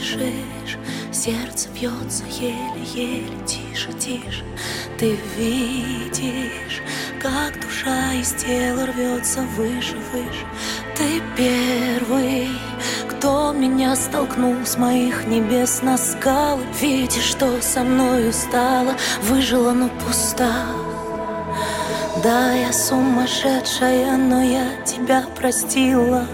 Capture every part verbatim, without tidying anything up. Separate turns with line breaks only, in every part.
дышишь, сердце бьется еле-еле, тише, тише. Ты видишь, как душа из тела рвется выше, выше. Ты первый, кто меня столкнул с моих небес на скалы. Видишь, что со мною стало, выжила, но пуста. Да, я сумасшедшая, но я тебя простила.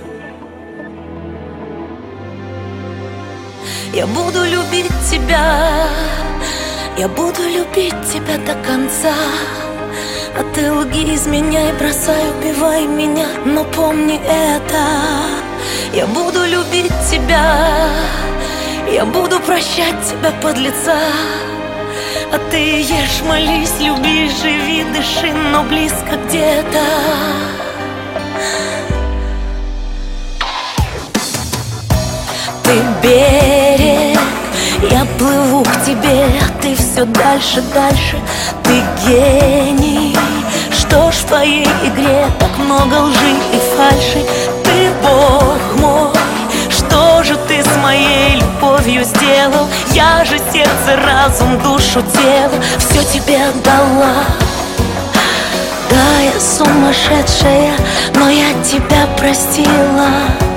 Я буду любить тебя, я буду любить тебя до конца. А ты лги, изменяй, бросай, убивай меня, но помни это. Я буду любить тебя, я буду прощать тебя, подлеца. А ты ешь, молись, люби, живи, дыши, но близко где-то. Ты берег, я плыву к тебе, а ты все дальше, дальше. Ты гений, что ж в твоей игре так много лжи и фальши. Ты Бог мой, что же ты с моей любовью сделал? Я же сердце, разум, душу, тело все тебе отдала. Да, я сумасшедшая, но я тебя простила.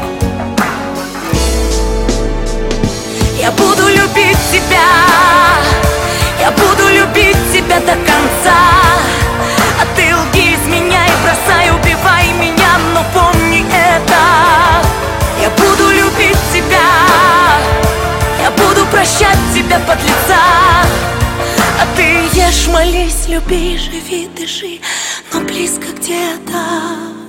Я буду любить тебя, я буду любить тебя до конца. А ты лги, изменяй, бросай, убивай меня, но помни это. Я буду любить тебя, я буду прощать тебя, подлеца. А ты ешь, молись, люби, живи, дыши, но близко где-то.